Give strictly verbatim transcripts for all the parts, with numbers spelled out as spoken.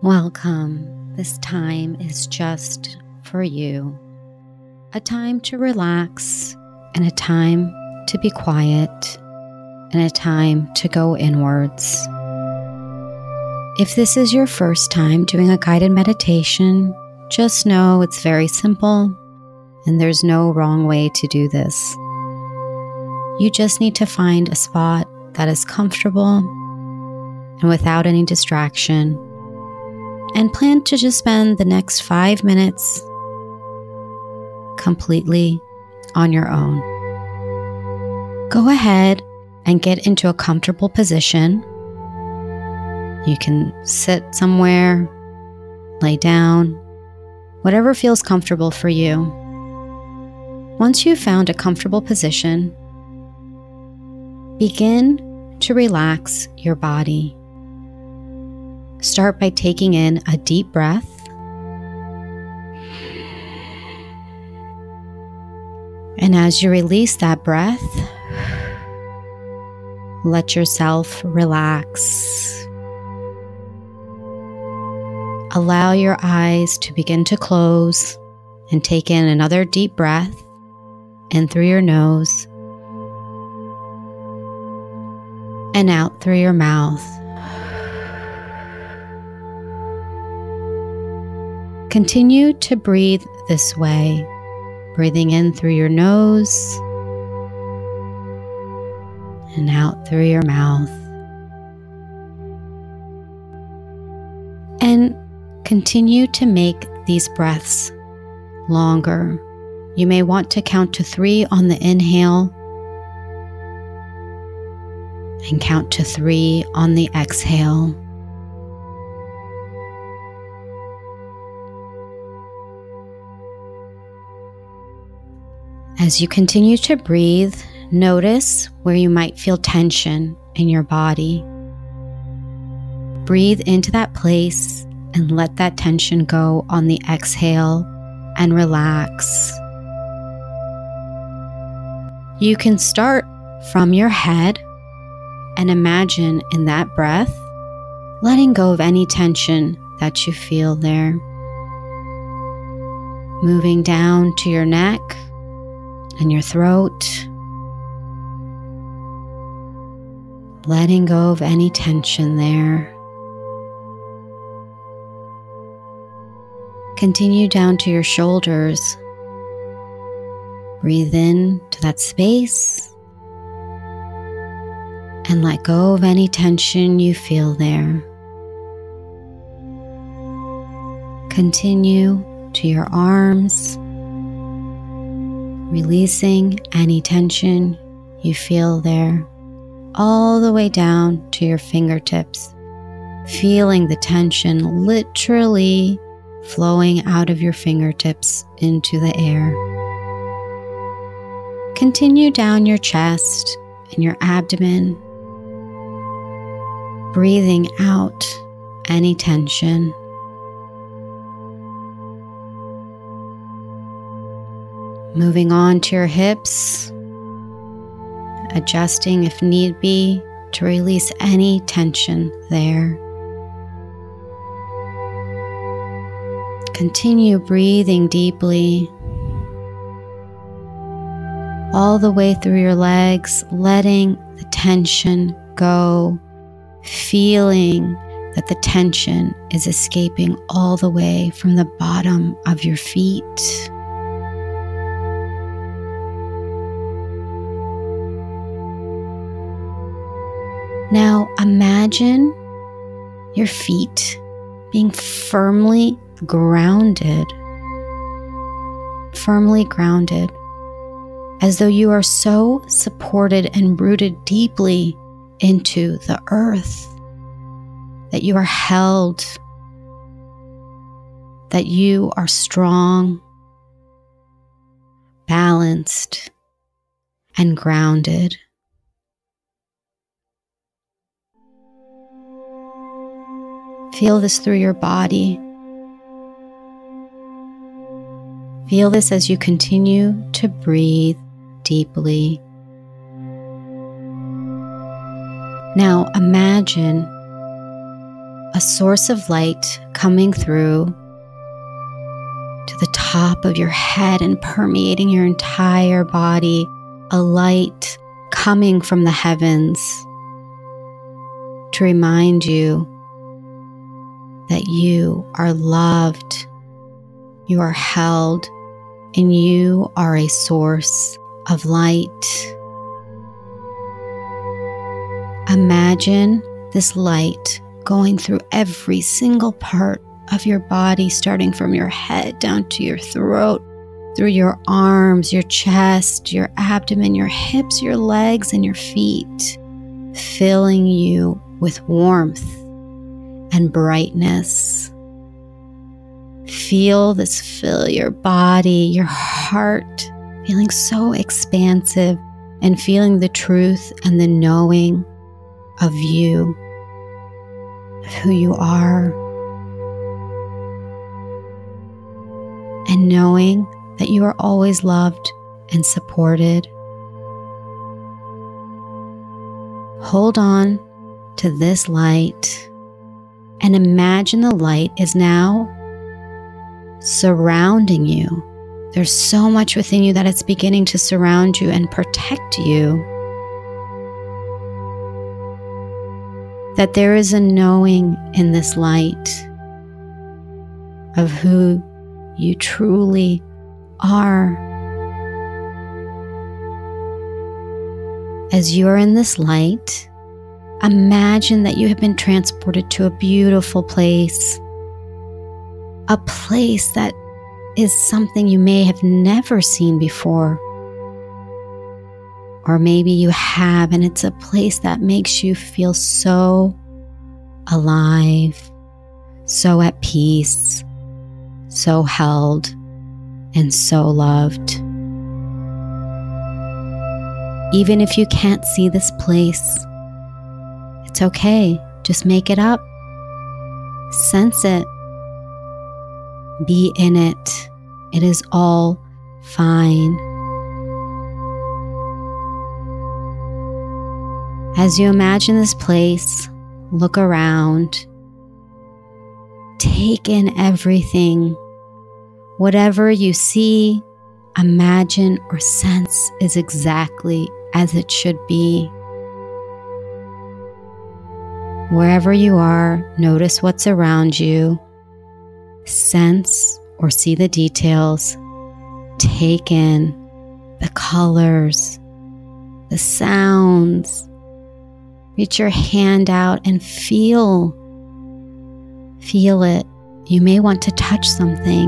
Welcome. This time is just for you. A time to relax, and a time to be quiet, and a time to go inwards. If this is your first time doing a guided meditation, just know it's very simple and there's no wrong way to do this. You just need to find a spot that is comfortable and without any distraction, and plan to just spend the next five minutes completely on your own. Go ahead and get into a comfortable position. You can sit somewhere, lay down, whatever feels comfortable for you. Once you've found a comfortable position, begin to relax your body. Start by taking in a deep breath. And as you release that breath, let yourself relax. Allow your eyes to begin to close and take in another deep breath in through your nose and out through your mouth. Continue to breathe this way, breathing in through your nose and out through your mouth. And continue to make these breaths longer. You may want to count to three on the inhale and count to three on the exhale. As you continue to breathe, notice where you might feel tension in your body. Breathe into that place and let that tension go on the exhale and relax. You can start from your head and imagine in that breath, letting go of any tension that you feel there. Moving down to your neck and your throat, letting go of any tension there. Continue down to your shoulders. Breathe in to that space and let go of any tension you feel there. Continue to your arms, releasing any tension you feel there, all the way down to your fingertips, feeling the tension literally flowing out of your fingertips into the air. Continue down your chest and your abdomen, breathing out any tension. Moving on to your hips, adjusting if need be to release any tension there. Continue breathing deeply all the way through your legs, letting the tension go, feeling that the tension is escaping all the way from the bottom of your feet. Now imagine your feet being firmly grounded, firmly grounded, as though you are so supported and rooted deeply into the earth, that you are held, that you are strong, balanced, and grounded. Feel this through your body. Feel this as you continue to breathe deeply. Now imagine a source of light coming through to the top of your head and permeating your entire body, a light coming from the heavens to remind you that you are loved, you are held, and you are a source of light. Imagine this light going through every single part of your body, starting from your head down to your throat, through your arms, your chest, your abdomen, your hips, your legs, and your feet, filling you with warmth and brightness. Feel this fill your body, your heart, feeling so expansive and feeling the truth and the knowing of you, of who you are, and knowing that you are always loved and supported. Hold on to this light and imagine the light is now surrounding you. There's so much within you that it's beginning to surround you and protect you. That there is a knowing in this light of who you truly are. As you are in this light, imagine that you have been transported to a beautiful place, a place that is something you may have never seen before. Or maybe you have, and it's a place that makes you feel so alive, so at peace, so held, and so loved. Even if you can't see this place, it's okay. Just make it up. Sense it. Be in it. It is all fine. As you imagine this place, look around. Take in everything. Whatever you see, imagine, or sense is exactly as it should be. Wherever you are, notice what's around you. Sense or see the details. Take in the colors, the sounds. Reach your hand out and feel. Feel it. You may want to touch something.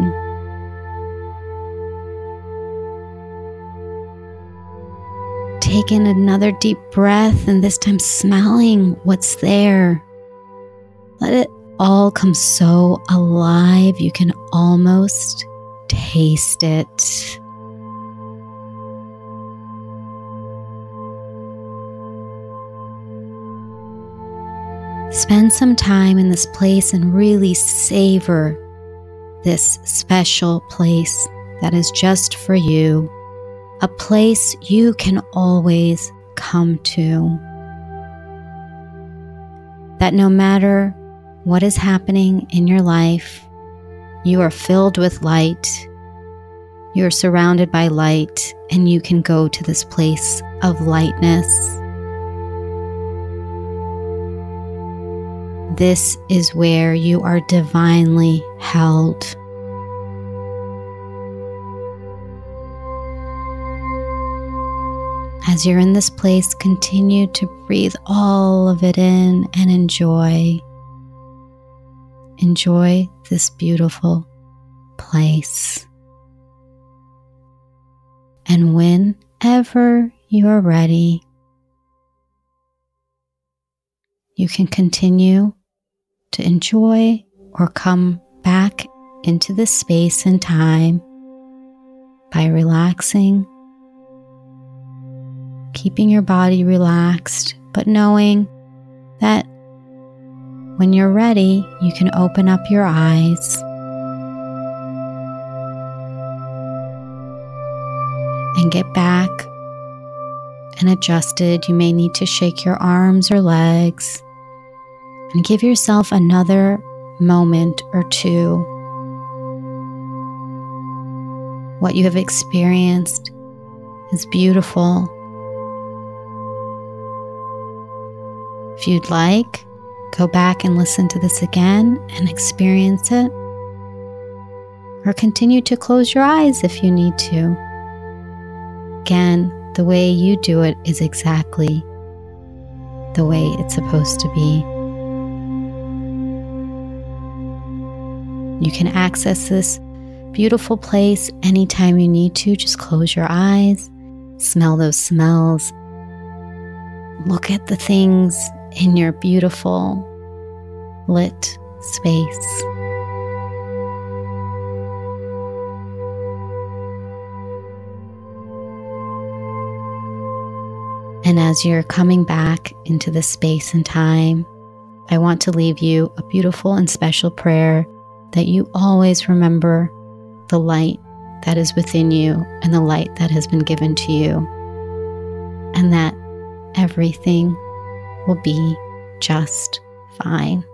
Take in another deep breath, and this time smelling what's there. Let it all come so alive you can almost taste it. Spend some time in this place and really savor this special place that is just for you, a place you can always come to. That no matter what is happening in your life, you are filled with light, you are surrounded by light, and you can go to this place of lightness. This is where you are divinely held. As you're in this place, continue to breathe all of it in and enjoy. Enjoy this beautiful place. And whenever you are ready, you can continue to enjoy or come back into this space and time by relaxing, keeping your body relaxed, but knowing that when you're ready, you can open up your eyes and get back and adjusted. You may need to shake your arms or legs And give yourself another moment or two. What you have experienced is beautiful. If you'd like, go back and listen to this again and experience it. Or continue to close your eyes if you need to. Again, the way you do it is exactly the way it's supposed to be. You can access this beautiful place anytime you need to. Just close your eyes, smell those smells, look at the things in your beautiful lit space. And as you're coming back into this space and time, I want to leave you a beautiful and special prayer that you always remember the light that is within you and the light that has been given to you, and that everything will be just fine.